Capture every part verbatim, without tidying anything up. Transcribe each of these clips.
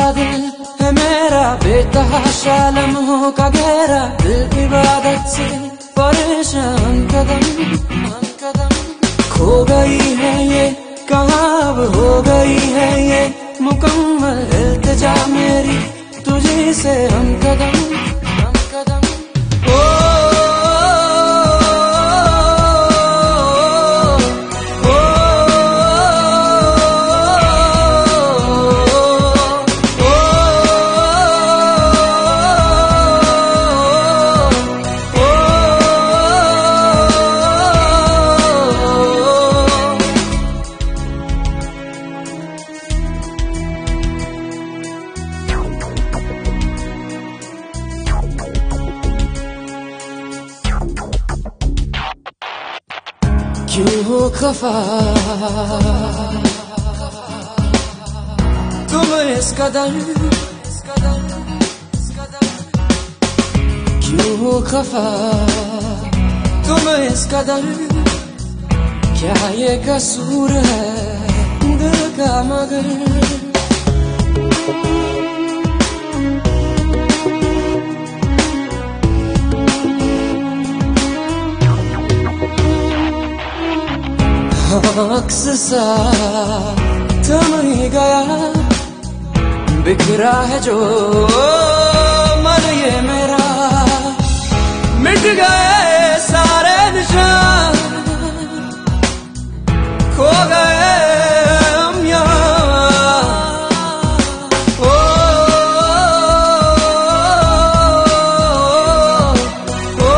दिल है मेरा बेतहाशा लम्हों का घेरा, दिल इबादत से परेशान कदम कदम। खो गई है ये कहाँ अब हो गई है ये मुकम्मल इल्तिजा मेरी तुझी से हम कदम हम कदम। ओ क्यों हो खफा तुम इस कदर, क्यों हो खफा तुम इस कदर। क्या ये कसूर है दिल का मगर, अक्स सा थम ही गया, बिखरा है जो मन ये मेरा, मिट गए सारे निशान, खो गए हम यहाँ। ओ, ओ,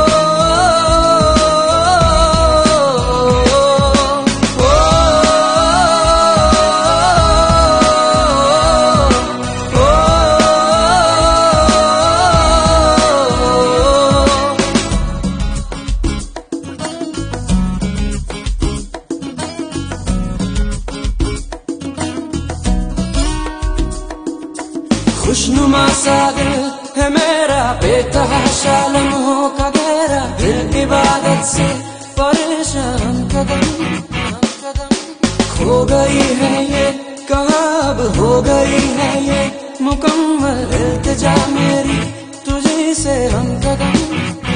खुशनुमा सागर है मेरा बेतहाशा लम्हों का घेरा, दिल इबादत से परेशान कदम कदम। खो गई है ये कहाँ अब हो गई है ये मुकम्मल इल्तिजा मेरी तुझी से हम कदम।